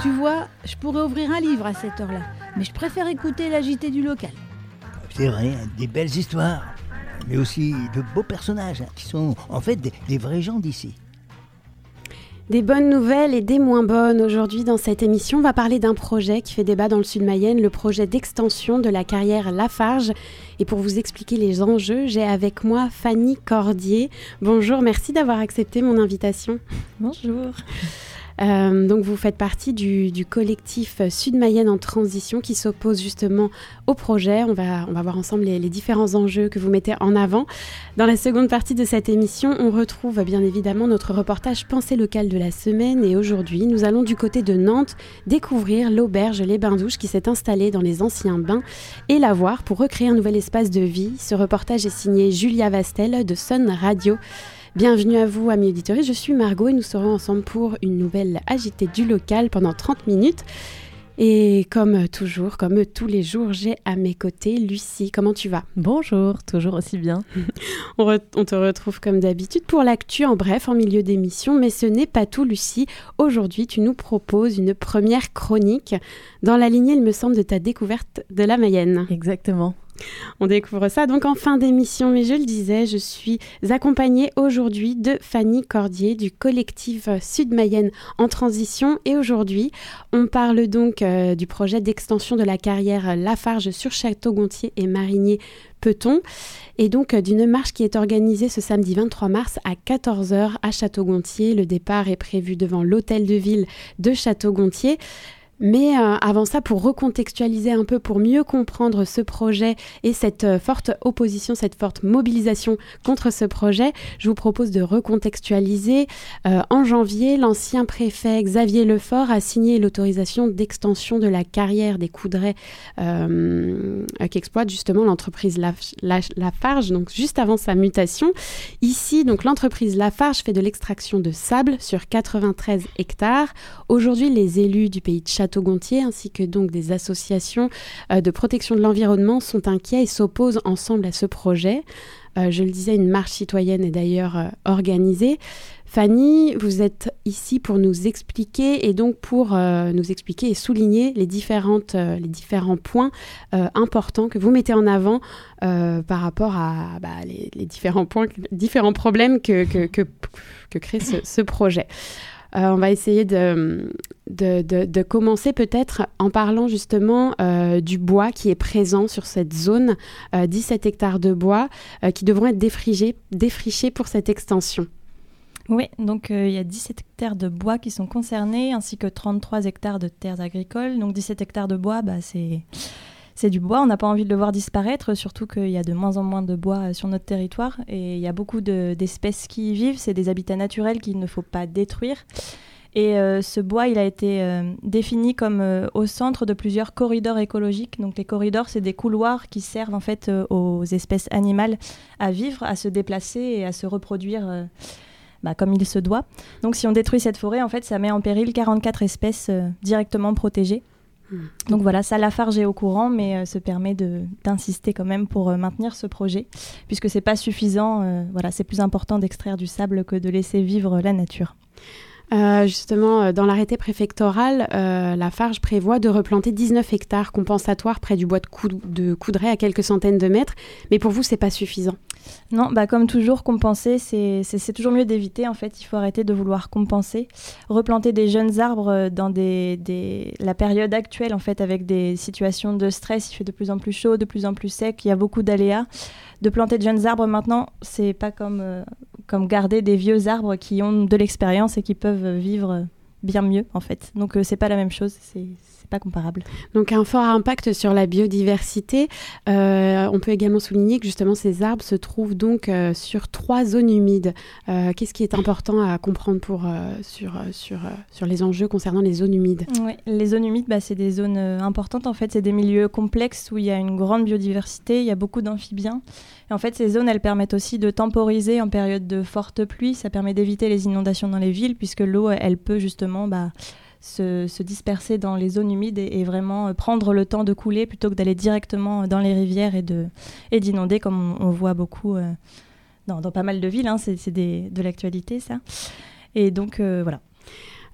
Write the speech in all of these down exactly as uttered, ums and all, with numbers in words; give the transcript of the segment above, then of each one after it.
Tu vois, je pourrais ouvrir un livre à cette heure-là, mais je préfère écouter la J T du local. C'est vrai, hein, des belles histoires, mais aussi de beaux personnages, hein, qui sont en fait des, des vrais gens d'ici. Des bonnes nouvelles et des moins bonnes. Aujourd'hui, dans cette émission, on va parler d'un projet qui fait débat dans le sud Mayenne, le projet d'extension de la carrière Lafarge. Et pour vous expliquer les enjeux, j'ai avec moi Fanny Cordier. Bonjour, merci d'avoir accepté mon invitation. Bonjour. Euh, donc vous faites partie du, du collectif Sud Mayenne en transition qui s'oppose justement au projet. On va, on va voir ensemble les, les différents enjeux que vous mettez en avant. Dans la seconde partie de cette émission, on retrouve bien évidemment notre reportage Pensée locale de la semaine. Et aujourd'hui, nous allons du côté de Nantes découvrir l'auberge Les Bains-Douches qui s'est installée dans les anciens bains et la voir pour recréer un nouvel espace de vie. Ce reportage est signé Julia Vastel de Sun Radio. Bienvenue à vous, amis auditeurs. Je suis Margot et nous serons ensemble pour une nouvelle agitée du local pendant trente minutes. Et comme toujours, comme tous les jours, j'ai à mes côtés Lucie. Comment tu vas ? Bonjour, toujours aussi bien. on, re- on te retrouve comme d'habitude pour l'actu en bref, en milieu d'émission. Mais ce n'est pas tout, Lucie. Aujourd'hui, tu nous proposes une première chronique dans la lignée, il me semble, de ta découverte de la Mayenne. Exactement. On découvre ça donc en fin d'émission, mais je le disais, je suis accompagnée aujourd'hui de Fanny Cordier du collectif Sud Mayenne en transition et aujourd'hui on parle donc euh, du projet d'extension de la carrière Lafarge sur Château-Gontier et Marigné-Peton et donc euh, d'une marche qui est organisée ce samedi vingt-trois mars à quatorze heures à Château-Gontier. Le départ est prévu devant l'hôtel de ville de Château-Gontier. Mais euh, avant ça, pour recontextualiser un peu, pour mieux comprendre ce projet et cette euh, forte opposition, cette forte mobilisation contre ce projet, je vous propose de recontextualiser. Euh, en janvier, l'ancien préfet Xavier Lefort a signé l'autorisation d'extension de la carrière des Coudrais euh, qu'exploite justement l'entreprise Laf- Laf- Lafarge, donc juste avant sa mutation. Ici, donc l'entreprise Lafarge fait de l'extraction de sable sur quatre-vingt-treize hectares. Aujourd'hui, les élus du pays de Château Château-Gontier ainsi que donc des associations euh, de protection de l'environnement sont inquiets et s'opposent ensemble à ce projet. Euh, je le disais, une marche citoyenne est d'ailleurs euh, organisée. Fanny, vous êtes ici pour nous expliquer et donc pour euh, nous expliquer et souligner les, différentes, euh, les différents points euh, importants que vous mettez en avant euh, par rapport à bah, les, les différents points, différents problèmes que, que, que, que crée ce, ce projet. Euh, on va essayer de, de, de, de commencer peut-être en parlant justement euh, du bois qui est présent sur cette zone, euh, dix-sept hectares de bois euh, qui devront être défrichés, défrichés pour cette extension. Oui, donc euh, il y a dix-sept hectares de bois qui sont concernés ainsi que trente-trois hectares de terres agricoles. Donc dix-sept hectares de bois, bah, c'est... C'est du bois, on n'a pas envie de le voir disparaître, surtout qu'il y a de moins en moins de bois sur notre territoire et il y a beaucoup de, d'espèces qui y vivent, c'est des habitats naturels qu'il ne faut pas détruire. Et euh, ce bois, il a été euh, défini comme euh, au centre de plusieurs corridors écologiques. Donc les corridors, c'est des couloirs qui servent en fait euh, aux espèces animales à vivre, à se déplacer et à se reproduire euh, bah, comme il se doit. Donc si on détruit cette forêt, en fait, ça met en péril quarante-quatre espèces euh, directement protégées. Donc voilà, ça Lafarge est au courant, mais euh, se permet de, d'insister quand même pour euh, maintenir ce projet, puisque c'est pas suffisant, euh, voilà, c'est plus important d'extraire du sable que de laisser vivre la nature. Euh, justement, dans l'arrêté préfectoral, euh, Lafarge prévoit de replanter dix-neuf hectares compensatoires près du bois de, Cou- de Coudray à quelques centaines de mètres. Mais pour vous, c'est pas suffisant? Non, bah comme toujours, compenser, c'est, c'est, c'est toujours mieux d'éviter. En fait, il faut arrêter de vouloir compenser. Replanter des jeunes arbres dans des, des... la période actuelle, en fait, avec des situations de stress, il fait de plus en plus chaud, de plus en plus sec, il y a beaucoup d'aléas. De planter de jeunes arbres maintenant, c'est pas comme, euh, comme garder des vieux arbres qui ont de l'expérience et qui peuvent vivre bien mieux, en fait. Donc, euh, c'est pas la même chose, c'est, c'est pas comparable. Donc, un fort impact sur la biodiversité. Euh, on peut également souligner que, justement, ces arbres se trouvent donc euh, sur trois zones humides. Euh, qu'est-ce qui est important à comprendre pour, euh, sur, sur, euh, sur les enjeux concernant les zones humides? Oui, les zones humides, bah, c'est des zones euh, importantes, en fait. C'est des milieux complexes où il y a une grande biodiversité, il y a beaucoup d'amphibiens. Et en fait, ces zones, elles permettent aussi de temporiser en période de forte pluie. Ça permet d'éviter les inondations dans les villes, puisque l'eau, elle peut justement bah, se, se disperser dans les zones humides et, et vraiment prendre le temps de couler plutôt que d'aller directement dans les rivières et, de, et d'inonder, comme on, on voit beaucoup euh, dans, dans pas mal de villes. Hein, c'est c'est des, de l'actualité, ça. Et donc, euh, voilà.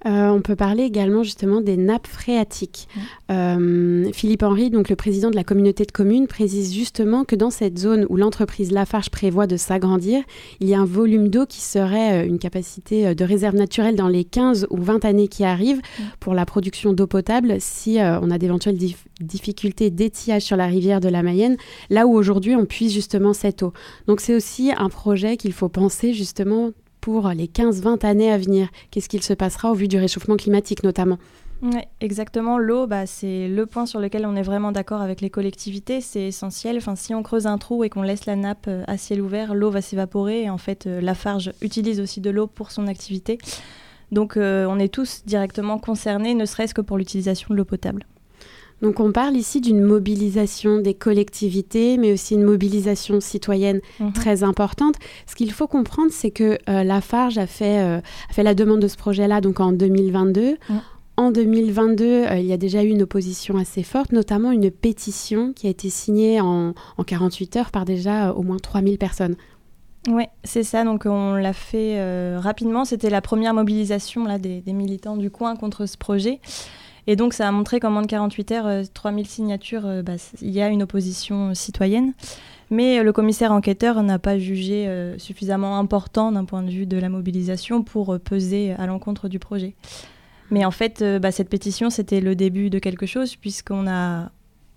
Euh, on peut parler également justement des nappes phréatiques. Mmh. Euh, Philippe Henry, donc le président de la communauté de communes, précise justement que dans cette zone où l'entreprise Lafarge prévoit de s'agrandir, il y a un volume d'eau qui serait une capacité de réserve naturelle dans les quinze ou vingt années qui arrivent mmh. pour la production d'eau potable si euh, on a d'éventuelles dif- difficultés d'étiage sur la rivière de la Mayenne, là où aujourd'hui on puise justement cette eau. Donc c'est aussi un projet qu'il faut penser justement pour les quinze vingt années à venir. Qu'est-ce qu'il se passera au vu du réchauffement climatique notamment ? Oui, exactement. L'eau, bah, c'est le point sur lequel on est vraiment d'accord avec les collectivités. C'est essentiel. Enfin, si on creuse un trou et qu'on laisse la nappe à ciel ouvert, l'eau va s'évaporer. Et en fait, euh, Lafarge utilise aussi de l'eau pour son activité. Donc, euh, on est tous directement concernés, ne serait-ce que pour l'utilisation de l'eau potable. Donc on parle ici d'une mobilisation des collectivités, mais aussi une mobilisation citoyenne mmh. très importante. Ce qu'il faut comprendre, c'est que euh, Lafarge a fait, euh, a fait la demande de ce projet-là donc en deux mille vingt-deux. Mmh. En deux mille vingt-deux, euh, il y a déjà eu une opposition assez forte, notamment une pétition qui a été signée en, en quarante-huit heures par déjà euh, au moins trois mille personnes. Oui, c'est ça. Donc on l'a fait euh, rapidement. C'était la première mobilisation là, des, des militants du coin contre ce projet. Et donc, ça a montré qu'en moins de quarante-huit heures, euh, trois mille signatures, euh, bah, il y a une opposition euh, citoyenne. Mais euh, le commissaire enquêteur n'a pas jugé euh, suffisamment important d'un point de vue de la mobilisation pour euh, peser à l'encontre du projet. Mais en fait, euh, bah, cette pétition, c'était le début de quelque chose puisqu'on a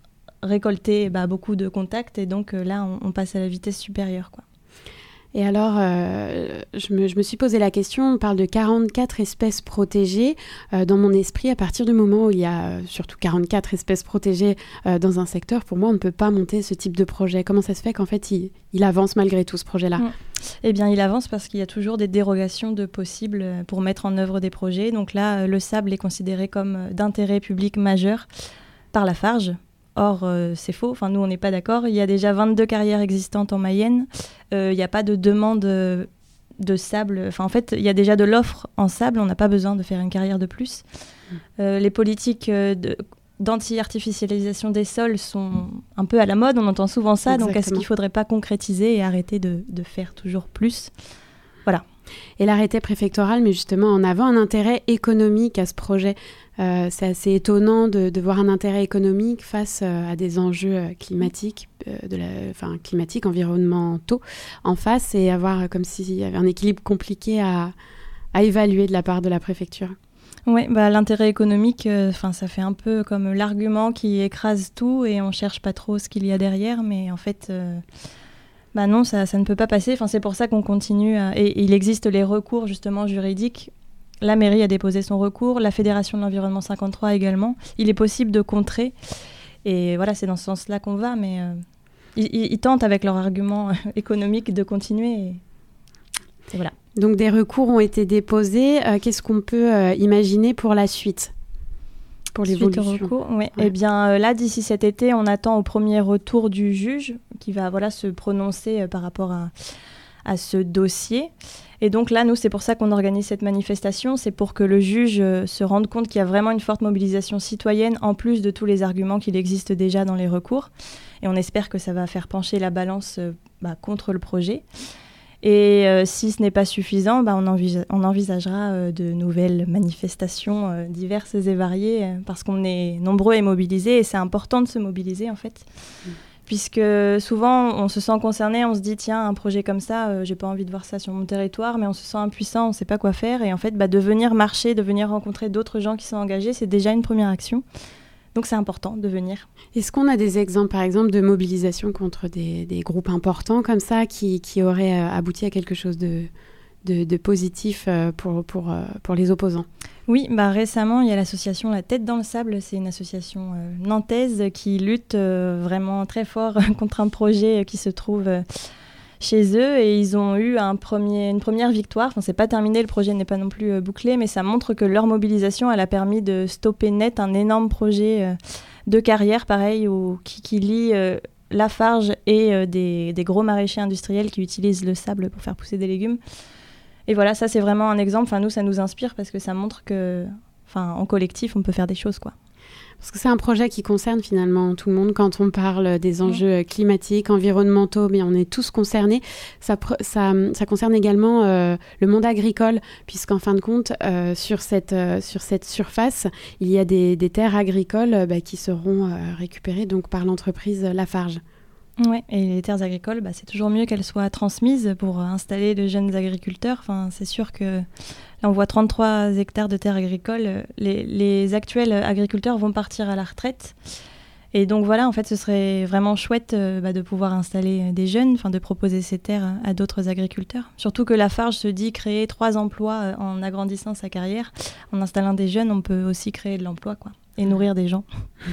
récolté bah, beaucoup de contacts et donc euh, là, on, on passe à la vitesse supérieure, quoi. Et alors, euh, je, me, je me suis posé la question, on parle de quarante-quatre espèces protégées. Euh, dans mon esprit, à partir du moment où il y a euh, surtout quarante-quatre espèces protégées euh, dans un secteur, pour moi, on ne peut pas monter ce type de projet. Comment ça se fait qu'en fait, il, il avance malgré tout, ce projet-là ? mmh. Eh bien, il avance parce qu'il y a toujours des dérogations de possibles pour mettre en œuvre des projets. Donc là, le sable est considéré comme d'intérêt public majeur par Lafarge. Or, euh, c'est faux. Enfin, nous, on n'est pas d'accord. Il y a déjà vingt-deux carrières existantes en Mayenne. Euh, il n'y a pas de demande euh, de sable. Enfin, en fait, il y a déjà de l'offre en sable. On n'a pas besoin de faire une carrière de plus. Mmh. Euh, les politiques euh, de, d'anti-artificialisation des sols sont un peu à la mode. On entend souvent ça. Exactement. Donc, est-ce qu'il ne faudrait pas concrétiser et arrêter de, de faire toujours plus ? Voilà. Et l'arrêté préfectoral met justement en avant un intérêt économique à ce projet. Euh, c'est assez étonnant de, de voir un intérêt économique face euh, à des enjeux climatiques, euh, de la, enfin, climatiques, environnementaux en face et avoir euh, comme s'il y avait un équilibre compliqué à, à évaluer de la part de la préfecture. Oui, bah, l'intérêt économique, euh, ça fait un peu comme l'argument qui écrase tout et on ne cherche pas trop ce qu'il y a derrière, mais en fait... Euh Bah non, ça, ça ne peut pas passer. Enfin, c'est pour ça qu'on continue. À... Et, et il existe les recours justement juridiques. La mairie a déposé son recours, la Fédération de l'environnement cinquante-trois également. Il est possible de contrer. Et voilà, c'est dans ce sens-là qu'on va. Mais euh, ils, ils tentent avec leur argument économique de continuer. Et, et voilà. Donc des recours ont été déposés. Euh, qu'est-ce qu'on peut euh, imaginer pour la suite ? Pour l'évolution. Suite au recours, oui. Ouais. Eh bien, euh, là, d'ici cet été, on attend au premier retour du juge qui va voilà, se prononcer euh, par rapport à, à ce dossier. Et donc là, nous, c'est pour ça qu'on organise cette manifestation. C'est pour que le juge euh, se rende compte qu'il y a vraiment une forte mobilisation citoyenne, en plus de tous les arguments qu'il existe déjà dans les recours. Et on espère que ça va faire pencher la balance euh, bah, contre le projet. Et euh, si ce n'est pas suffisant, bah, on, envisa- on envisagera euh, de nouvelles manifestations euh, diverses et variées euh, parce qu'on est nombreux et mobilisés et c'est important de se mobiliser en fait. Mmh. Puisque souvent on se sent concerné, on se dit tiens un projet comme ça, euh, j'ai pas envie de voir ça sur mon territoire, mais on se sent impuissant, on sait pas quoi faire et en fait bah, de venir marcher, de venir rencontrer d'autres gens qui sont engagés, c'est déjà une première action. Donc c'est important de venir. Est-ce qu'on a des exemples, par exemple, de mobilisation contre des, des groupes importants comme ça qui, qui auraient euh, abouti à quelque chose de, de, de positif euh, pour, pour, euh, pour les opposants ? Oui, bah récemment, il y a l'association La Tête dans le Sable. C'est une association euh, nantaise qui lutte euh, vraiment très fort contre un projet qui se trouve... Euh, chez eux et ils ont eu un premier, une première victoire. Enfin, c'est pas terminé, le projet n'est pas non plus euh, bouclé, mais ça montre que leur mobilisation, elle a permis de stopper net un énorme projet euh, de carrière, pareil, où, qui, qui lie euh, Lafarge et euh, des, des gros maraîchers industriels qui utilisent le sable pour faire pousser des légumes. Et voilà, ça c'est vraiment un exemple. Enfin, nous, ça nous inspire parce que ça montre que, enfin, en collectif, on peut faire des choses, quoi. Parce que c'est un projet qui concerne finalement tout le monde. Quand on parle des enjeux climatiques, environnementaux, mais on est tous concernés. Ça, ça, ça concerne également euh, le monde agricole, puisqu'en fin de compte, euh, sur, cette, euh, sur cette surface, il y a des, des terres agricoles euh, bah, qui seront euh, récupérées donc, par l'entreprise Lafarge. Oui, et les terres agricoles, bah, c'est toujours mieux qu'elles soient transmises pour installer de jeunes agriculteurs. Enfin, c'est sûr que là, on voit trente-trois hectares de terres agricoles. Les, les actuels agriculteurs vont partir à la retraite. Et donc voilà, en fait, ce serait vraiment chouette euh, bah, de pouvoir installer des jeunes, enfin de proposer ces terres à d'autres agriculteurs. Surtout que Lafarge se dit créer trois emplois euh, en agrandissant sa carrière. En installant des jeunes, on peut aussi créer de l'emploi, quoi, et nourrir des gens.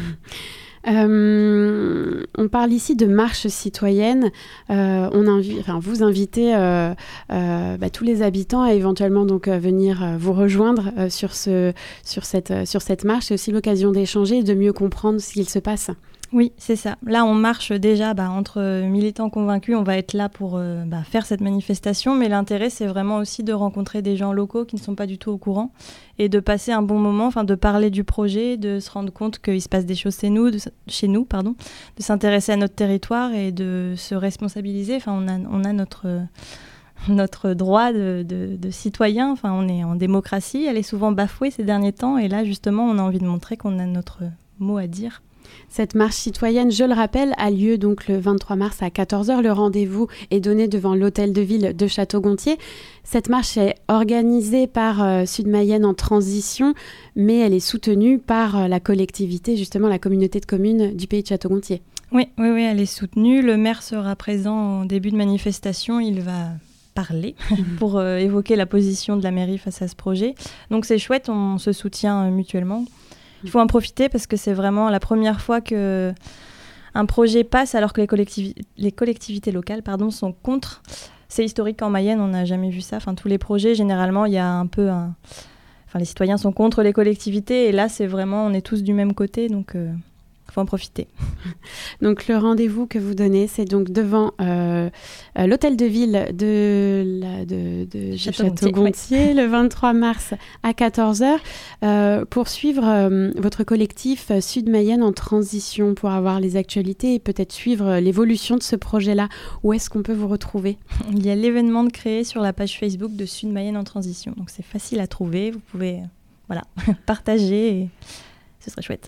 Euh, on parle ici de marche citoyenne. Euh, on invi- enfin, vous invitez euh, euh, bah, tous les habitants à éventuellement donc, euh, venir euh, vous rejoindre euh, sur, ce, sur, cette, euh, sur cette marche. C'est aussi l'occasion d'échanger et de mieux comprendre ce qu'il se passe. Oui, c'est ça. Là, on marche déjà bah, entre militants convaincus. On va être là pour euh, bah, faire cette manifestation. Mais l'intérêt, c'est vraiment aussi de rencontrer des gens locaux qui ne sont pas du tout au courant et de passer un bon moment, enfin de parler du projet, de se rendre compte qu'il se passe des choses chez nous, de, chez nous pardon, de s'intéresser à notre territoire et de se responsabiliser. Enfin, on a, on a notre... Euh, notre droit de, de, de citoyen, enfin, on est en démocratie, elle est souvent bafouée ces derniers temps et là justement on a envie de montrer qu'on a notre mot à dire. Cette marche citoyenne, je le rappelle, a lieu donc le vingt-trois mars à quatorze heures. Le rendez-vous est donné devant l'hôtel de ville de Château-Gontier. Cette marche est organisée par euh, Sud-Mayenne en transition, mais elle est soutenue par euh, la collectivité, justement la communauté de communes du pays de Château-Gontier. Oui, oui, oui, elle est soutenue. Le maire sera présent au début de manifestation. Il va parler pour euh, évoquer la position de la mairie face à ce projet. Donc c'est chouette, on se soutient euh, mutuellement. Il faut en profiter parce que c'est vraiment la première fois qu'un projet passe alors que les, collectivi- les collectivités locales pardon, sont contre. C'est historique en Mayenne, on n'a jamais vu ça. Enfin, tous les projets, généralement, il y a un peu un... Enfin, les citoyens sont contre les collectivités et là, c'est vraiment, on est tous du même côté, donc... Euh... faut en profiter. Donc le rendez-vous que vous donnez, c'est donc devant euh, euh, l'hôtel de ville de, la, de, de Château-Gontier, oui. Le vingt-trois mars à quatorze heures, euh, pour suivre euh, votre collectif Sud-Mayenne en transition, pour avoir les actualités et peut-être suivre l'évolution de ce projet-là. Où est-ce qu'on peut vous retrouver ? Il y a l'événement de créer sur la page Facebook de Sud-Mayenne en transition. Donc c'est facile à trouver, vous pouvez euh, voilà, partager et ce serait chouette.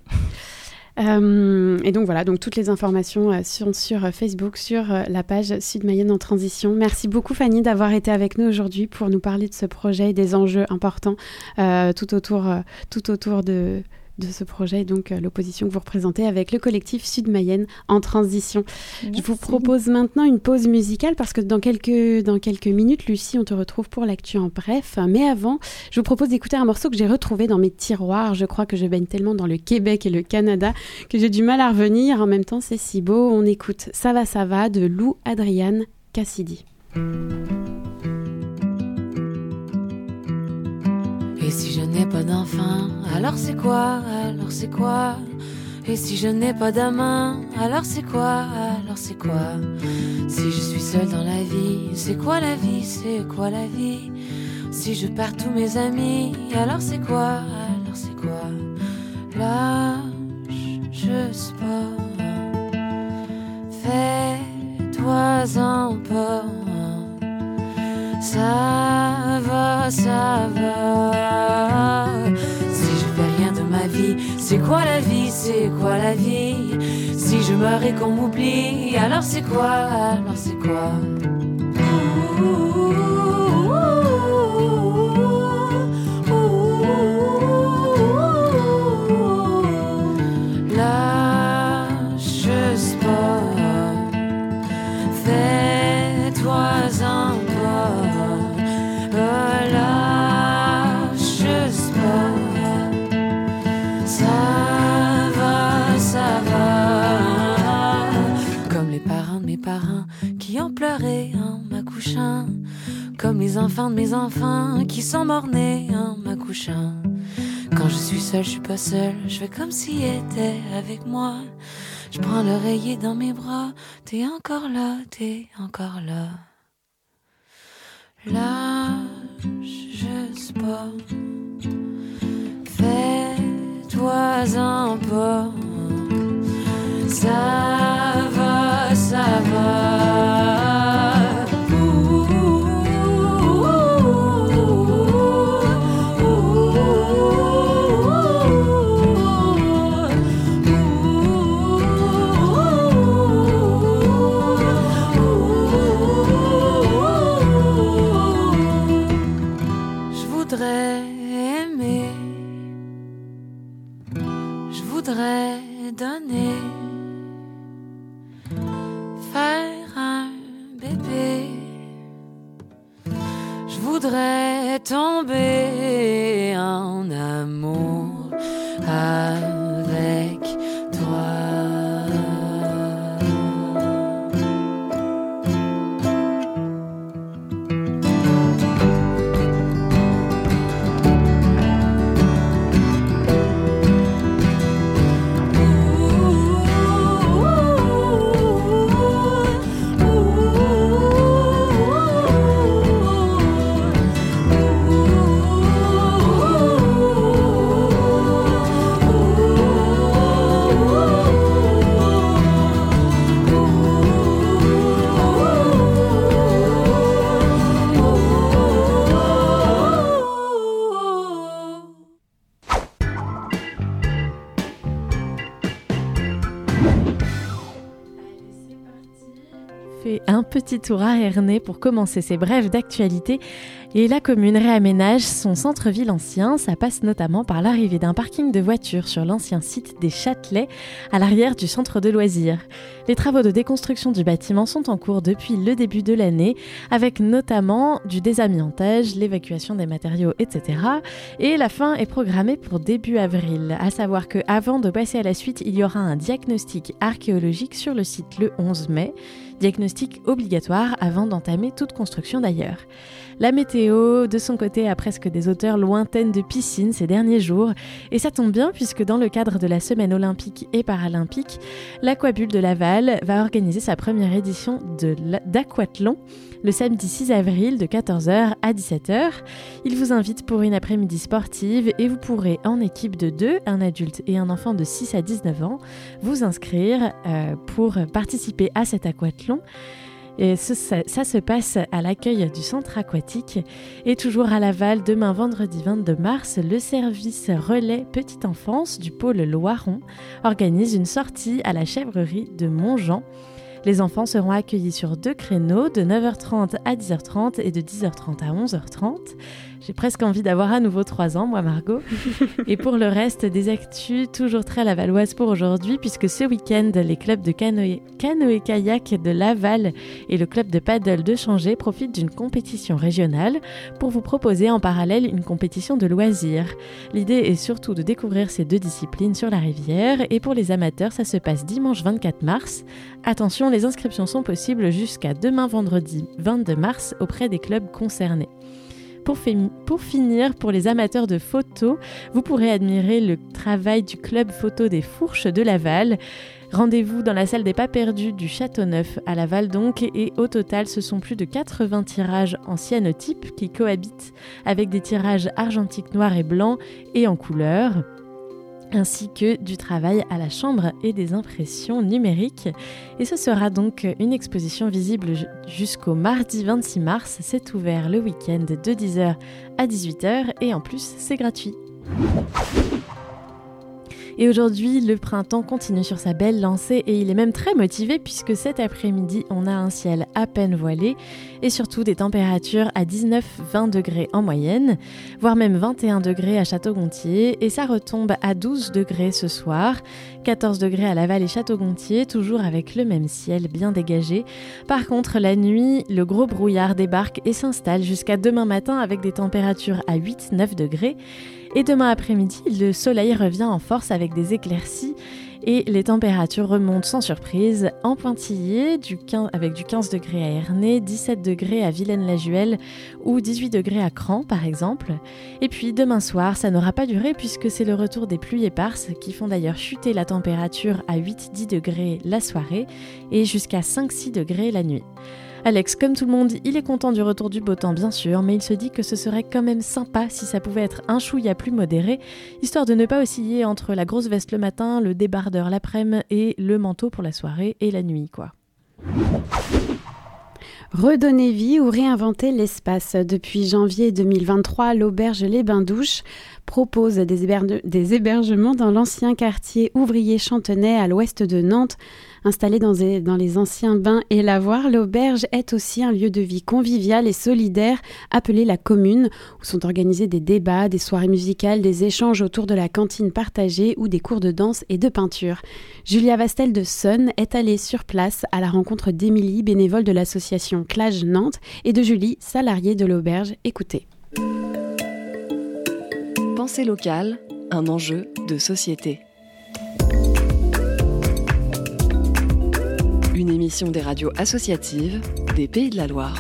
Euh, et donc voilà, donc toutes les informations euh, sont sur Facebook, sur euh, la page Sud-Mayenne en transition. Merci beaucoup Fanny d'avoir été avec nous aujourd'hui pour nous parler de ce projet et des enjeux importants euh, tout autour, euh, tout autour de, de ce projet et donc euh, l'opposition que vous représentez avec le collectif Sud-Mayenne en transition. Merci. Je vous propose maintenant une pause musicale parce que dans quelques, dans quelques minutes, Lucie, on te retrouve pour l'actu en bref. Mais avant, je vous propose d'écouter un morceau que j'ai retrouvé dans mes tiroirs. Je crois que je baigne tellement dans le Québec et le Canada que j'ai du mal à revenir. En même temps, c'est si beau. On écoute Ça va, ça va de Lou Adrian Cassidy. Et si je n'ai pas d'enfant, alors c'est quoi, alors c'est quoi? Et si je n'ai pas d'amant, alors c'est quoi, alors c'est quoi? Si je suis seule dans la vie, c'est quoi la vie, c'est quoi la vie? Si je perds tous mes amis, alors c'est quoi, alors c'est quoi? Lâche juste pas, fais-toi-en pas. Ça va, ça va. Si je fais rien de ma vie, c'est quoi la vie, c'est quoi la vie? Si je meurs et qu'on m'oublie, alors c'est quoi, alors c'est quoi? Ouh, ouh, ouh, ouh, lâche juste pas, fais-toi-en pas. Lâche juste pas, ça va, ça va. Comme les parents de mes parents qui ont pleuré en m'accouchant, comme les enfants de mes enfants qui sont morts-nés en m'accouchant. Quand je suis seule, je suis pas seule, je fais comme s'il était avec moi. Je prends l'oreiller dans mes bras, t'es encore là, t'es encore là. Lâche juste pas, fais-toi toi un pas. Ça va, ça va. Ouh, je voudrais aimer, je voudrais donner, faire un bébé. Je voudrais tomber en amour avec toi. Un petit tour à Ernée pour commencer ces brèves d'actualité. Et la commune réaménage son centre-ville ancien. Ça passe notamment par l'arrivée d'un parking de voitures sur l'ancien site des Châtelets, à l'arrière du centre de loisirs. Les travaux de déconstruction du bâtiment sont en cours depuis le début de l'année, avec notamment du désamiantage, l'évacuation des matériaux, et cetera. Et la fin est programmée pour début avril. À savoir qu'avant de passer à la suite, il y aura un diagnostic archéologique sur le site le onze mai. Diagnostic obligatoire avant d'entamer toute construction d'ailleurs. La météo, de son côté, a presque des odeurs lointaines de piscine ces derniers jours. Et ça tombe bien puisque dans le cadre de la semaine olympique et paralympique, l'Aquabulle de Laval va organiser sa première édition de d'Aquathlon le samedi six avril de quatorze heures à dix-sept heures. Il vous invite pour une après-midi sportive et vous pourrez en équipe de deux, un adulte et un enfant de six à dix-neuf ans, vous inscrire euh, pour participer à cet aquathlon. Et ce, ça, ça se passe à l'accueil du centre aquatique. Et toujours à Laval, demain vendredi vingt-deux mars, le service relais petite enfance du pôle Loiron organise une sortie à la chèvrerie de Montjean. Les enfants seront accueillis sur deux créneaux, de neuf heures trente à dix heures trente et de dix heures trente à onze heures trente. J'ai presque envie d'avoir à nouveau trois ans, moi Margot. Et pour le reste des actus, toujours très lavalloises pour aujourd'hui, puisque ce week-end, les clubs de canoë, canoë-kayak de Laval et le club de paddle de Changé profitent d'une compétition régionale pour vous proposer en parallèle une compétition de loisirs. L'idée est surtout de découvrir ces deux disciplines sur la rivière, et pour les amateurs, ça se passe dimanche vingt-quatre mars. Attention, les inscriptions sont possibles jusqu'à demain vendredi vingt-deux mars auprès des clubs concernés. Pour, fi- pour finir, pour les amateurs de photos, vous pourrez admirer le travail du club photo des Fourches de Laval. Rendez-vous dans la salle des Pas Perdus du Châteauneuf à Laval donc, et au total ce sont plus de quatre-vingts tirages en cyanotype qui cohabitent avec des tirages argentiques noirs et blancs et en couleur, ainsi que du travail à la chambre et des impressions numériques. Et ce sera donc une exposition visible jusqu'au mardi vingt-six mars. C'est ouvert le week-end de dix heures à dix-huit heures et en plus c'est gratuit. Et aujourd'hui, le printemps continue sur sa belle lancée et il est même très motivé puisque cet après-midi, on a un ciel à peine voilé et surtout des températures à dix-neuf à vingt degrés en moyenne, voire même vingt et un degrés à Château-Gontier, et ça retombe à douze degrés ce soir, quatorze degrés à Laval et Château-Gontier, toujours avec le même ciel bien dégagé. Par contre, la nuit, le gros brouillard débarque et s'installe jusqu'à demain matin avec des températures à huit à neuf degrés. Et demain après-midi, le soleil revient en force avec des éclaircies et les températures remontent sans surprise en pointillé du quinze, avec du quinze degrés à Ernée, dix-sept degrés à Villaine-la-Juelle ou dix-huit degrés à Cran par exemple. Et puis demain soir, ça n'aura pas duré puisque c'est le retour des pluies éparses qui font d'ailleurs chuter la température à huit à dix degrés la soirée et jusqu'à cinq à six degrés la nuit. Alex, comme tout le monde, il est content du retour du beau temps bien sûr, mais il se dit que ce serait quand même sympa si ça pouvait être un chouïa plus modéré, histoire de ne pas osciller entre la grosse veste le matin, le débardeur l'après-midi et le manteau pour la soirée et la nuit, quoi. Redonner vie ou réinventer l'espace. Depuis janvier deux mille vingt-trois, l'auberge Les Bains-Douches propose des, héberge- des hébergements dans l'ancien quartier ouvrier Chantenay à l'ouest de Nantes. Installée dans, des, dans les anciens bains et lavoirs, l'auberge est aussi un lieu de vie convivial et solidaire appelé la commune, où sont organisés des débats, des soirées musicales, des échanges autour de la cantine partagée ou des cours de danse et de peinture. Julia Vastel de Sun est allée sur place à la rencontre d'Émilie, bénévole de l'association Clage Nantes, et de Julie, salariée de l'auberge. Écoutez. Pensée locale, un enjeu de société. Une émission des radios associatives des Pays de la Loire.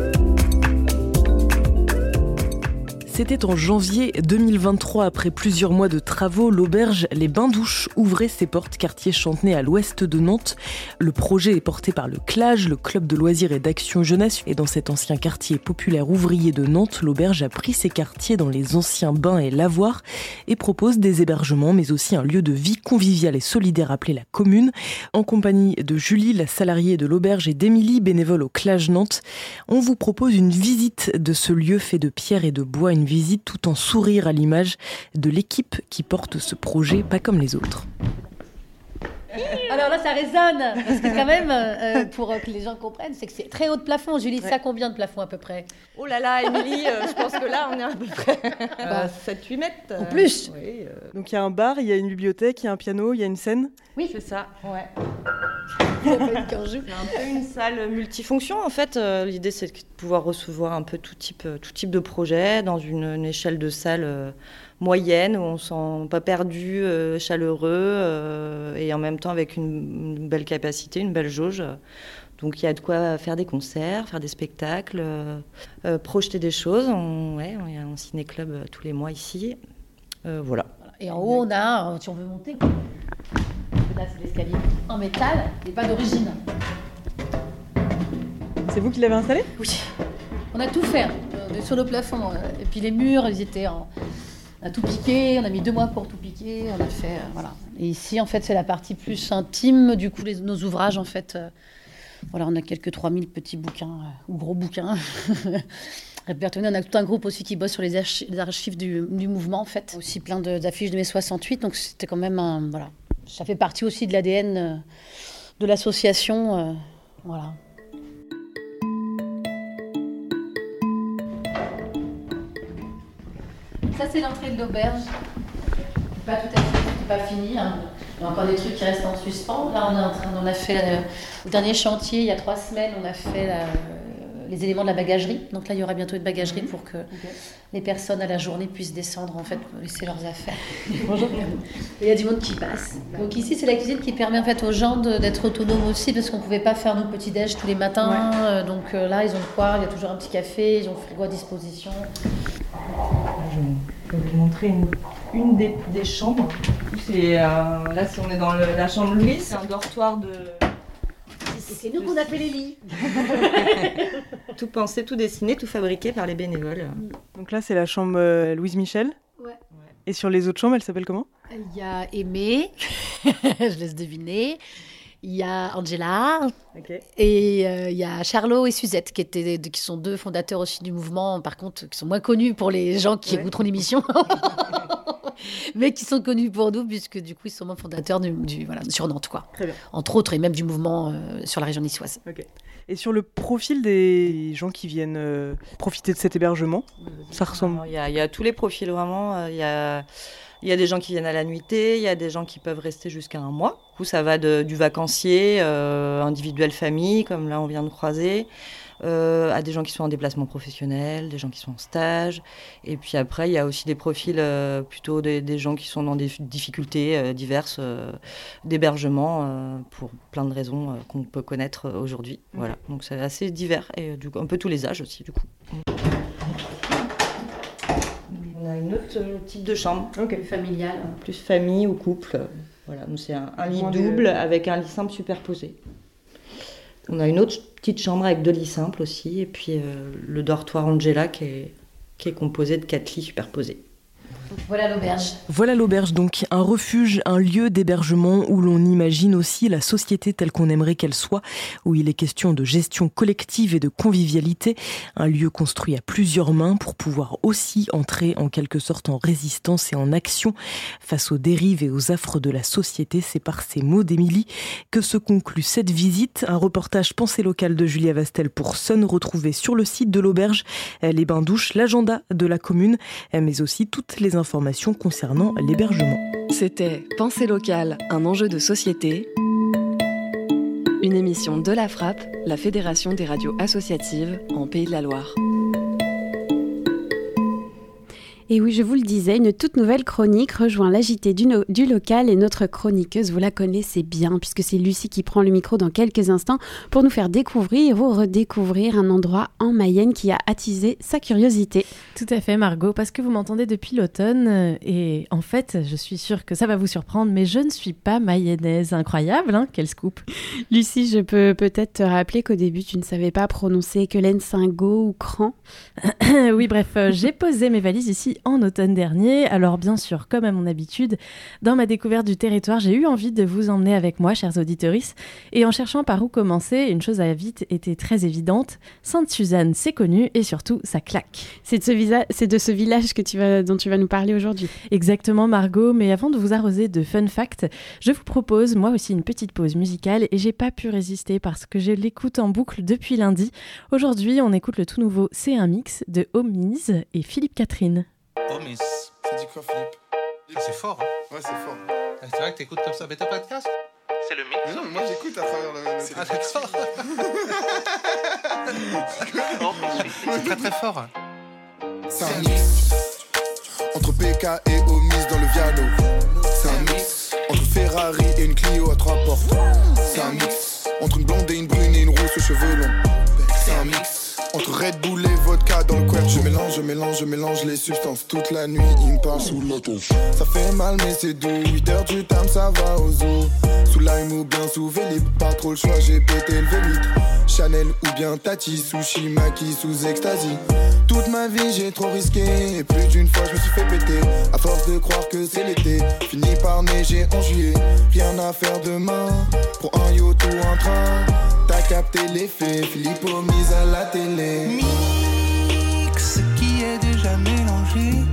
C'était en janvier deux mille vingt-trois, après plusieurs mois de travaux, l'auberge Les Bains-Douches ouvrait ses portes quartier Chantenay à l'ouest de Nantes. Le projet est porté par le Clage, le club de loisirs et d'action jeunesse. Et dans cet ancien quartier populaire ouvrier de Nantes, l'auberge a pris ses quartiers dans les anciens bains et lavoirs et propose des hébergements, mais aussi un lieu de vie convivial et solidaire appelé la commune. En compagnie de Julie, la salariée de l'auberge, et d'Émilie, bénévole au Clage Nantes, on vous propose une visite de ce lieu fait de pierre et de bois, une visite tout en sourire à l'image de l'équipe qui porte ce projet pas comme les autres. Alors là, ça résonne, parce que quand même, euh, pour que les gens comprennent, c'est que c'est très haut de plafond. Julie, ouais. Ça combien de plafond à peu près? Oh là là, Émilie, euh, je pense que là, on est à peu près à sept huit mètres. En plus oui, euh... Donc il y a un bar, il y a une bibliothèque, il y a un piano, il y a une scène. Oui, c'est ça, ouais. C'est un peu une salle multifonction en fait. Euh, l'idée c'est de pouvoir recevoir un peu tout type, tout type de projet dans une, une échelle de salle euh, moyenne où on ne se sent pas perdu, euh, chaleureux euh, et en même temps avec une, une belle capacité, une belle jauge. Donc il y a de quoi faire des concerts, faire des spectacles, euh, euh, projeter des choses. On, ouais, il y a un ciné-club euh, tous les mois ici. Euh, voilà. Et en haut on a, si on veut monter, là c'est l'escalier en métal, mais pas d'origine. C'est vous qui l'avez installé? Oui. On a tout fait euh, sur le plafond. Euh, et puis les murs, ils étaient en... On a tout piqué, on a mis deux mois pour tout piquer, on a fait... Euh, voilà. Et ici, en fait, c'est la partie plus intime, du coup, les, nos ouvrages, en fait... Euh, voilà, on a quelques trois mille petits bouquins, euh, ou gros bouquins. Répertoriés. On a tout un groupe aussi qui bosse sur les, archi- les archives du, du mouvement, en fait. Aussi plein de, d'affiches de mai soixante-huit, donc c'était quand même un... Voilà. Ça fait partie aussi de l'A D N euh, de l'association. Euh, voilà. Ça, c'est l'entrée de l'auberge. Pas tout à fait, pas fini. Hein. Il y a encore des trucs qui restent en suspens. Là, on, est en train, on a fait euh, le dernier chantier il y a trois semaines. On a fait la, les éléments de la bagagerie. Donc là, il y aura bientôt une bagagerie pour que okay. les personnes à la journée puissent descendre, en fait, pour laisser leurs affaires. Bonjour. Il y a du monde qui passe. Donc ici, c'est la cuisine qui permet en fait aux gens de, d'être autonomes aussi, parce qu'on ne pouvait pas faire nos petits déj tous les matins. Ouais. Euh, donc euh, là, ils ont de quoi. Il y a toujours un petit café. Ils ont le frigo à disposition. Je vais vous montrer une, une des, des chambres. C'est, euh, là, si on est dans le, la chambre Louise, c'est un dortoir de... C'est nous qu'on appelle les lits. Tout pensé, tout dessiné, tout fabriqué par les bénévoles. Donc là, c'est la chambre euh, Louise Michel. Ouais. Et sur les autres chambres, elle s'appelle comment? Il y a Aimé, je laisse deviner. Il y a Angela, okay. et euh, il y a Charlot et Suzette, qui, étaient, qui sont deux fondateurs aussi du mouvement, par contre, qui sont moins connus pour les gens qui ouais. écouteront l'émission, mais qui sont connus pour nous, puisque du coup, ils sont membres fondateurs du, du, voilà, sur Nantes, quoi. Très bien. Entre autres, et même du mouvement euh, sur la région niçoise. Okay. Et sur le profil des gens qui viennent euh, profiter de cet hébergement, ça ressemble... Il y, y a tous les profils, vraiment. Il y a... Il y a des gens qui viennent à la nuitée, il y a des gens qui peuvent rester jusqu'à un mois. Du coup, ça va de, du vacancier, euh, individuel famille, comme là on vient de croiser, euh, à des gens qui sont en déplacement professionnel, des gens qui sont en stage. Et puis après, il y a aussi des profils euh, plutôt des, des gens qui sont dans des difficultés euh, diverses euh, d'hébergement euh, pour plein de raisons euh, qu'on peut connaître aujourd'hui. Mmh. Voilà. Donc c'est assez divers et du coup, un peu tous les âges aussi du coup. On a une autre type de chambre, okay. Plus familiale, plus famille ou couple. Voilà, donc c'est un, un lit double de... avec un lit simple superposé. On a une autre petite chambre avec deux lits simples aussi, et puis euh, le dortoir Angela qui est, qui est composé de quatre lits superposés. Voilà l'auberge. Voilà l'auberge, donc un refuge, un lieu d'hébergement où l'on imagine aussi la société telle qu'on aimerait qu'elle soit, où il est question de gestion collective et de convivialité, un lieu construit à plusieurs mains pour pouvoir aussi entrer en quelque sorte en résistance et en action face aux dérives et aux affres de la société. C'est par ces mots d'Émilie que se conclut cette visite. Un reportage Pensée locale de Julia Vastel pour Sun, retrouvé sur le site de l'auberge, les bains-douches, l'agenda de la commune, mais aussi toutes les informations concernant l'hébergement. C'était Pensée locale, un enjeu de société. Une émission de la Frappe, la Fédération des radios associatives en Pays de la Loire. Et oui, je vous le disais, une toute nouvelle chronique rejoint l'A J T du, no- du local et notre chroniqueuse, vous la connaissez bien, puisque c'est Lucie qui prend le micro dans quelques instants pour nous faire découvrir ou redécouvrir un endroit en Mayenne qui a attisé sa curiosité. Tout à fait, Margot, parce que vous m'entendez depuis l'automne et en fait, je suis sûre que ça va vous surprendre, mais je ne suis pas mayonnaise. Incroyable, hein? Quel scoop! Lucie, je peux peut-être te rappeler qu'au début, tu ne savais pas prononcer Quelen, Singo ou Cran. Oui, bref, euh, j'ai posé mes valises ici en automne dernier. Alors bien sûr, comme à mon habitude, dans ma découverte du territoire, j'ai eu envie de vous emmener avec moi, chers auditeurs. Et en cherchant par où commencer, une chose a vite été très évidente. Sainte-Suzanne, c'est connu et surtout, ça claque. C'est de ce, visa- c'est de ce village que tu vas, dont tu vas nous parler aujourd'hui. Exactement, Margot. Mais avant de vous arroser de fun facts, je vous propose moi aussi une petite pause musicale et j'ai pas pu résister parce que je l'écoute en boucle depuis lundi. Aujourd'hui, on écoute le tout nouveau C'est un mix de Homies et Philippe Catherine. Homies. C'est dit quoi, Philippe? Ah, c'est fort, hein? Ouais, c'est fort. Ah, c'est vrai que t'écoutes comme ça, mais t'as pas de casque? C'est le mix. Mais non, mais moi j'écoute à travers le. C'est ah, d'accord. C'est très très fort. C'est un mix entre P K et Homies dans le Viano. C'est un mix entre Ferrari et une Clio à trois portes. C'est un mix entre une blonde et une brune et une rousse aux cheveux longs. C'est un mix entre Red Bull et vodka dans le coin. Je mélange, je mélange, je mélange les substances toute la nuit. Il me parle sous la touche. Ça fait mal mais c'est doux. huit heures du tam, ça va au zoo. Sous lime ou bien sous Vélib. Pas trop le choix, j'ai pété le V huit. Chanel ou bien Tati, sushi, maki sous ecstasy. Toute ma vie j'ai trop risqué. Et plus d'une fois je me suis fait péter. À force de croire que c'est l'été. Fini par neiger en juillet. Rien à faire demain. Pour un yacht ou un train. T'as capté l'effet, Philippe Homies à la télé. Mix qui est déjà mélangé.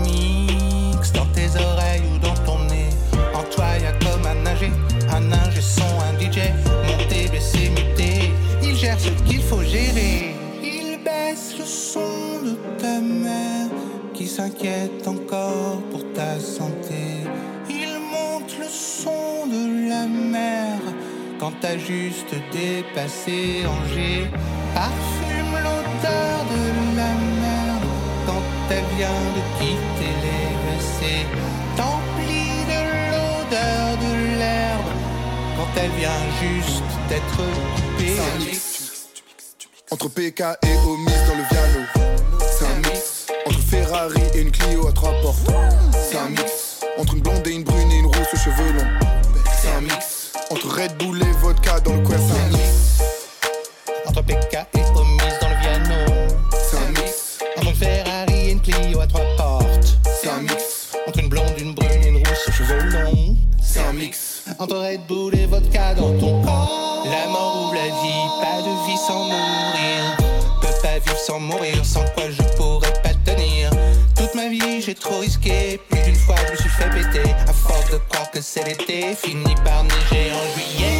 Mix dans tes oreilles ou dans ton nez. En toi y'a comme un nager, un ingé son, un D J. Monté, baissé, muté, il gère ce qu'il faut gérer. Il baisse le son de ta mère qui s'inquiète encore pour ta santé. Il monte le son de la mer quand t'as juste dépassé Angers. Parfume l'odeur de la merde quand elle vient de quitter les W C. T'emplis de l'odeur de l'herbe quand elle vient juste d'être coupée. C'est un mix entre P K et Homies dans le Viano. C'est un mix entre Ferrari et une Clio à trois portes. C'est un mix entre une blonde et une brune et une rousse aux cheveux longs. C'est un mix entre Red Bull et vodka dans le coin. C'est un mix entre P K et Homies dans le Viano. C'est un mix entre une Ferrari et une Clio à trois portes. C'est un mix entre une blonde, une brune et une rousse aux cheveux longs. C'est un mix entre Red Bull et vodka dans ton corps. La mort ou la vie, pas de vie sans mourir. Peux pas vivre sans mourir, sans quoi je pourrais pas tenir. Toute ma vie j'ai trop risqué, plus d'une fois je me suis fait péter. À force de croire que c'est l'été, fini par neiger en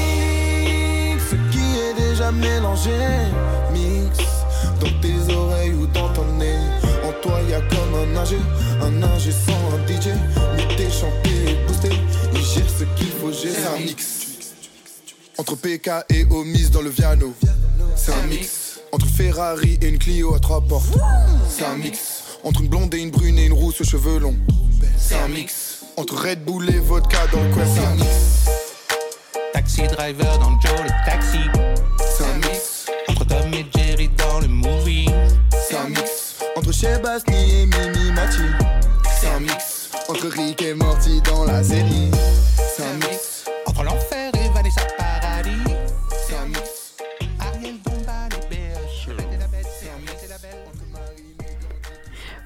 juillet. Ce qui est déjà mélangé, mix dans tes oreilles ou dans ton nez. En toi y'a comme un ingé, un ingé sans un D J. Muté, chanté et boosté, il gère ce qu'il faut gérer. C'est un mix entre P K et Homies dans le Viano. C'est un mix entre Ferrari et une Clio à trois portes. C'est un mix entre une blonde et une brune et une rousse aux cheveux longs. C'est un mix entre Red Bull et vodka dans le coin. C'est un mix taxi driver dans Joe le taxi. C'est un mix entre Tom et Jerry dans le movie. C'est un mix entre Chebasny et Mimi Mati. C'est un mix entre Rick et Morty dans la série. C'est un mix entre l'enfer et Vanessa Paradis. C'est un mix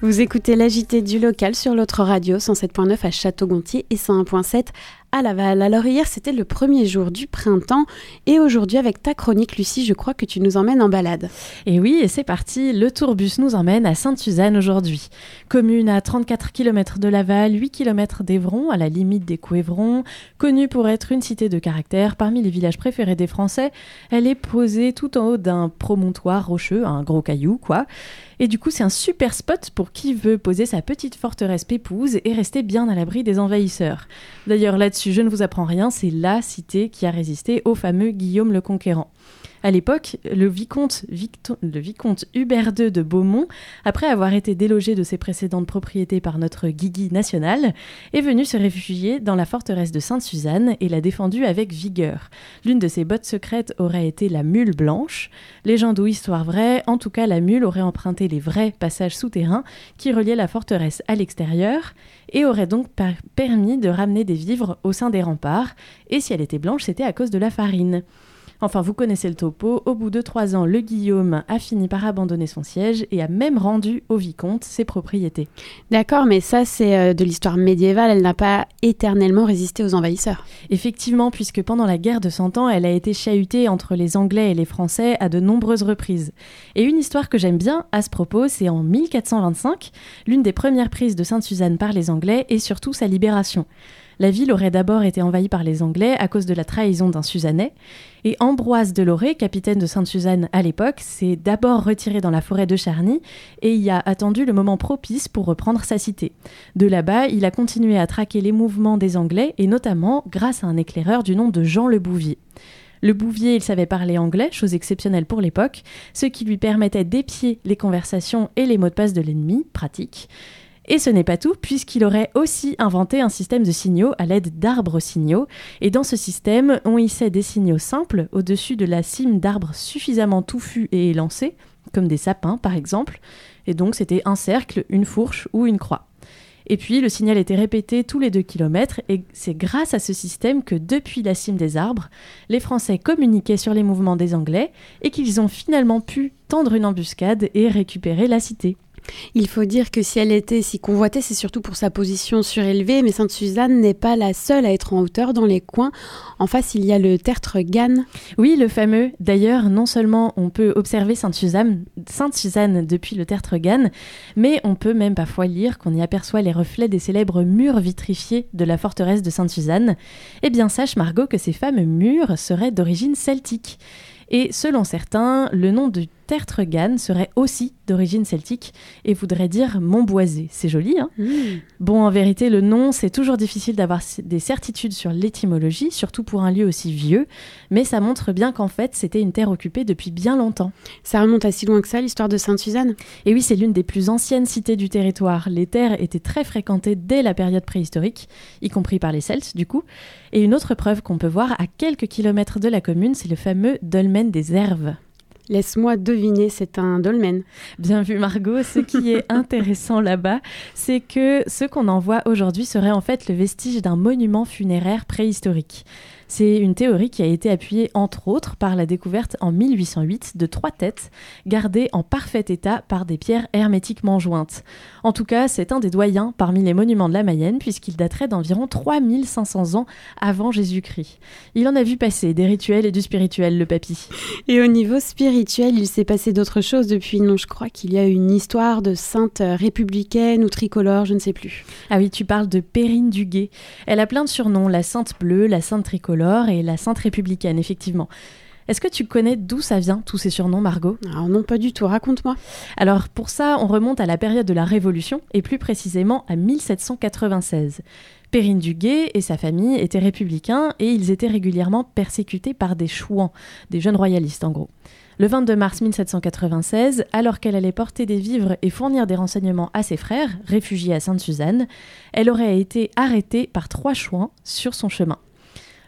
Vous écoutez l'A J T du local sur l'autre radio, cent sept virgule neuf à Château-Gontier et cent un virgule sept à Laval. Alors hier, c'était le premier jour du printemps et aujourd'hui, avec ta chronique, Lucie, je crois que tu nous emmènes en balade. Et oui, et c'est parti, le tourbus nous emmène à Sainte-Suzanne aujourd'hui. Commune à trente-quatre kilomètres de Laval, huit kilomètres d'Évron, à la limite des Couévrons, connue pour être une cité de caractère parmi les villages préférés des Français. Elle est posée tout en haut d'un promontoire rocheux, un gros caillou quoi. Et du coup, c'est un super spot pour qui veut poser sa petite forteresse pépouse et rester bien à l'abri des envahisseurs. D'ailleurs, là-dessus, je ne vous apprends rien, c'est la cité qui a résisté au fameux Guillaume le Conquérant. À l'époque, le vicomte, Victo- le vicomte Hubert deux de Beaumont, après avoir été délogé de ses précédentes propriétés par notre Guigui national, est venu se réfugier dans la forteresse de Sainte-Suzanne et l'a défendue avec vigueur. L'une de ses bottes secrètes aurait été la mule blanche. Légende ou histoire vraie, en tout cas la mule aurait emprunté les vrais passages souterrains qui reliaient la forteresse à l'extérieur et aurait donc par- permis de ramener des vivres au sein des remparts. Et si elle était blanche, c'était à cause de la farine. Enfin, vous connaissez le topo, au bout de trois ans, le Guillaume a fini par abandonner son siège et a même rendu au vicomte ses propriétés. D'accord, mais ça c'est euh, de l'histoire médiévale, elle n'a pas éternellement résisté aux envahisseurs. Effectivement, puisque pendant la guerre de Cent Ans, elle a été chahutée entre les Anglais et les Français à de nombreuses reprises. Et une histoire que j'aime bien à ce propos, c'est en mille quatre cent vingt-cinq, l'une des premières prises de Sainte-Suzanne par les Anglais et surtout sa libération. La ville aurait d'abord été envahie par les Anglais à cause de la trahison d'un Suzannais. Et Ambroise de Loré, capitaine de Sainte-Suzanne à l'époque, s'est d'abord retiré dans la forêt de Charny et y a attendu le moment propice pour reprendre sa cité. De là-bas, il a continué à traquer les mouvements des Anglais et notamment grâce à un éclaireur du nom de Jean le Bouvier. Le Bouvier, il savait parler anglais, chose exceptionnelle pour l'époque, ce qui lui permettait d'épier les conversations et les mots de passe de l'ennemi, pratique. Et ce n'est pas tout, puisqu'il aurait aussi inventé un système de signaux à l'aide d'arbres signaux. Et dans ce système, on hissait des signaux simples au-dessus de la cime d'arbres suffisamment touffus et élancés, comme des sapins par exemple. Et donc c'était un cercle, une fourche ou une croix. Et puis le signal était répété tous les deux kilomètres et c'est grâce à ce système que depuis la cime des arbres, les Français communiquaient sur les mouvements des Anglais et qu'ils ont finalement pu tendre une embuscade et récupérer la cité. Il faut dire que si elle était si convoitée, c'est surtout pour sa position surélevée, mais Sainte-Suzanne n'est pas la seule à être en hauteur dans les coins. En face, il y a le tertre Ganne. Oui, le fameux. D'ailleurs, non seulement on peut observer Sainte-Suzanne, Sainte-Suzanne depuis le tertre Ganne, mais on peut même parfois lire qu'on y aperçoit les reflets des célèbres murs vitrifiés de la forteresse de Sainte-Suzanne. Eh bien, sache Margot que ces fameux murs seraient d'origine celtique. Et selon certains, le nom de tertre Ganne serait aussi d'origine celtique et voudrait dire Montboisé. C'est joli, hein ? Mmh. Bon, en vérité, le nom, c'est toujours difficile d'avoir des certitudes sur l'étymologie, surtout pour un lieu aussi vieux, mais ça montre bien qu'en fait, c'était une terre occupée depuis bien longtemps. Ça remonte à si loin que ça, l'histoire de Sainte-Suzanne ? Et oui, c'est l'une des plus anciennes cités du territoire. Les terres étaient très fréquentées dès la période préhistorique, y compris par les Celtes, du coup. Et une autre preuve qu'on peut voir à quelques kilomètres de la commune, c'est le fameux dolmen des Herves. Laisse-moi deviner, c'est un dolmen. Bien vu Margot, ce qui est intéressant là-bas, c'est que ce qu'on en voit aujourd'hui serait en fait le vestige d'un monument funéraire préhistorique. C'est une théorie qui a été appuyée entre autres par la découverte en mille huit cent huit de trois têtes gardées en parfait état par des pierres hermétiquement jointes. En tout cas, c'est un des doyens parmi les monuments de la Mayenne puisqu'il daterait d'environ trois mille cinq cents ans avant Jésus-Christ. Il en a vu passer des rituels et du spirituel, le papy. Et au niveau spirituel, il s'est passé d'autres choses depuis, non, je crois qu'il y a une histoire de sainte républicaine ou tricolore, je ne sais plus. Ah oui, tu parles de Périne du Guet. Elle a plein de surnoms, la sainte bleue, la sainte tricolore et la sainte républicaine, effectivement. Est-ce que tu connais d'où ça vient, tous ces surnoms, Margot ? Alors non, pas du tout, raconte-moi. Alors pour ça, on remonte à la période de la Révolution, et plus précisément à mille sept cent quatre-vingt-seize. Périne du Guet et sa famille étaient républicains, et ils étaient régulièrement persécutés par des chouans, des jeunes royalistes en gros. Le vingt-deux mars mille sept cent quatre-vingt-seize, alors qu'elle allait porter des vivres et fournir des renseignements à ses frères, réfugiés à Sainte-Suzanne, elle aurait été arrêtée par trois chouans sur son chemin.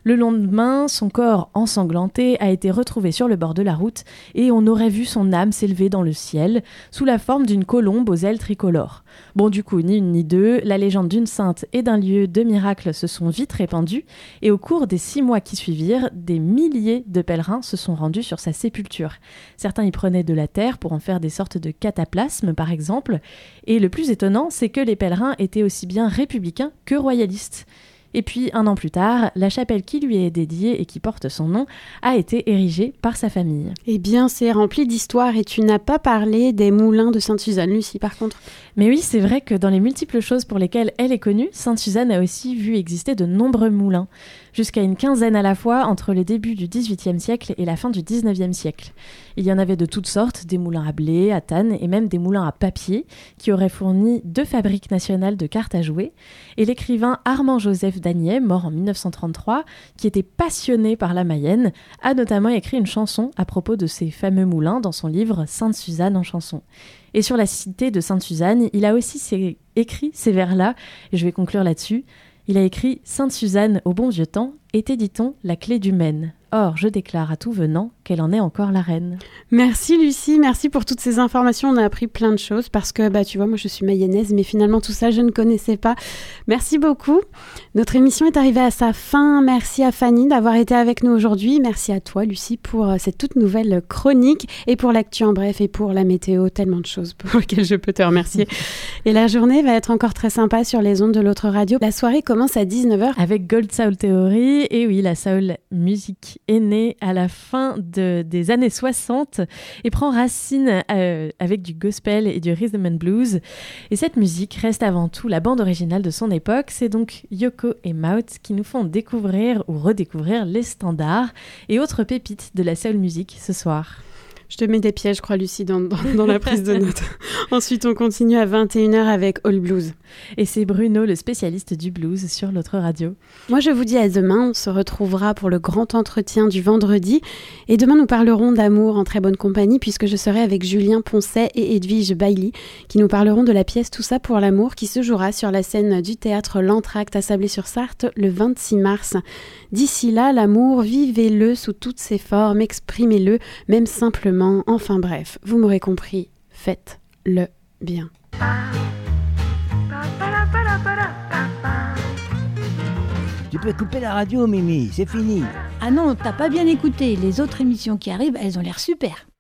Le lendemain, son corps ensanglanté a été retrouvé sur le bord de la route et on aurait vu son âme s'élever dans le ciel sous la forme d'une colombe aux ailes tricolores. Bon, du coup, ni une ni deux, la légende d'une sainte et d'un lieu de miracle se sont vite répandues et au cours des six mois qui suivirent, des milliers de pèlerins se sont rendus sur sa sépulture. Certains y prenaient de la terre pour en faire des sortes de cataplasmes, par exemple, et le plus étonnant, c'est que les pèlerins étaient aussi bien républicains que royalistes. Et puis, un an plus tard, la chapelle qui lui est dédiée et qui porte son nom a été érigée par sa famille. Eh bien, c'est rempli d'histoire et tu n'as pas parlé des moulins de Sainte-Suzanne, Lucie, par contre. Mais oui, c'est vrai que dans les multiples choses pour lesquelles elle est connue, Sainte-Suzanne a aussi vu exister de nombreux moulins, jusqu'à une quinzaine à la fois entre les débuts du dix-huitième siècle et la fin du dix-neuvième siècle. Il y en avait de toutes sortes, des moulins à blé, à tanne et même des moulins à papier, qui auraient fourni deux fabriques nationales de cartes à jouer. Et l'écrivain Armand-Joseph Daniel, mort en mille neuf cent trente-trois, qui était passionné par la Mayenne, a notamment écrit une chanson à propos de ces fameux moulins dans son livre Sainte-Suzanne en chanson. Et sur la cité de Sainte-Suzanne, il a aussi ces, écrit ces vers-là, et je vais conclure là-dessus. Il a écrit « Sainte-Suzanne au bon vieux temps, était, dit-on, la clé du Maine. Or, je déclare à tout venant qu'elle en est encore la reine. » Merci Lucie, merci pour toutes ces informations. On a appris plein de choses parce que, bah, tu vois, moi je suis mayonnaise, mais finalement tout ça je ne connaissais pas. Merci beaucoup. Notre émission est arrivée à sa fin. Merci à Fanny d'avoir été avec nous aujourd'hui. Merci à toi Lucie pour euh, cette toute nouvelle chronique et pour l'actu en bref et pour la météo. Tellement de choses pour lesquelles je peux te remercier. Et la journée va être encore très sympa sur les ondes de l'autre radio. La soirée commence à dix-neuf heures. Avec Gold Soul Theory. Et oui, la soul musique est née à la fin de, des années soixante et prend racine euh, avec du gospel et du rhythm and blues. Et cette musique reste avant tout la bande originale de son époque. C'est donc Yoko et Maud qui nous font découvrir ou redécouvrir les standards et autres pépites de la soul music ce soir. Je te mets des pièges, je crois, Lucie, dans, dans, dans la prise de notes. Ensuite, on continue à vingt et une heures avec All Blues. Et c'est Bruno, le spécialiste du blues, sur l'autre radio. Moi, je vous dis à demain. On se retrouvera pour le grand entretien du vendredi. Et demain, nous parlerons d'amour en très bonne compagnie, puisque je serai avec Julien Poncet et Edwige Bailly, qui nous parleront de la pièce Tout ça pour l'amour, qui se jouera sur la scène du théâtre L'Entracte à Sablé-sur-Sarthe le vingt-six mars. D'ici là, l'amour, vivez-le sous toutes ses formes, exprimez-le, même simplement. Enfin bref, vous m'aurez compris, faites-le bien. Tu peux couper la radio, Mimi, c'est fini. Ah non, t'as pas bien écouté. Les autres émissions qui arrivent, elles ont l'air super.